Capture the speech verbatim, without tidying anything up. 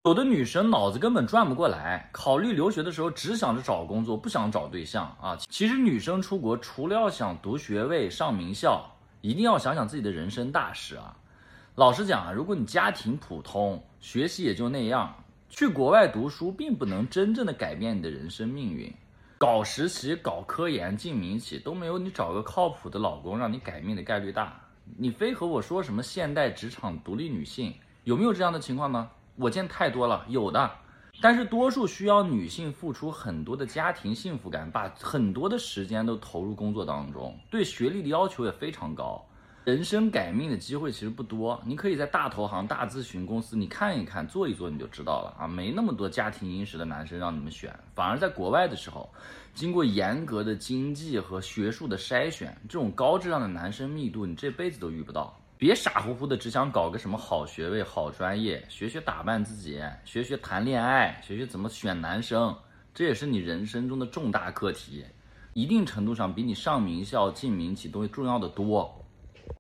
有的女生脑子根本转不过来，考虑留学的时候只想着找工作，不想找对象啊。其实女生出国除了要想读学位、上名校，一定要想想自己的人生大事啊。老实讲啊，如果你家庭普通，学习也就那样，去国外读书并不能真正的改变你的人生命运。搞实习、搞科研、进民企都没有你找个靠谱的老公让你改命的概率大。你非和我说什么现代职场独立女性，有没有这样的情况呢？我见太多了，有的，但是多数需要女性付出很多的家庭幸福感，把很多的时间都投入工作当中，对学历的要求也非常高。人生改命的机会其实不多，你可以在大投行、大咨询公司你看一看，做一做你就知道了啊，没那么多家庭殷实的男生让你们选，反而在国外的时候，经过严格的经济和学术的筛选，这种高质量的男生密度你这辈子都遇不到。别傻乎乎的只想搞个什么好学位、好专业，学学打扮自己，学学谈恋爱，学学怎么选男生，这也是你人生中的重大课题，一定程度上比你上名校、进民企都重要的多。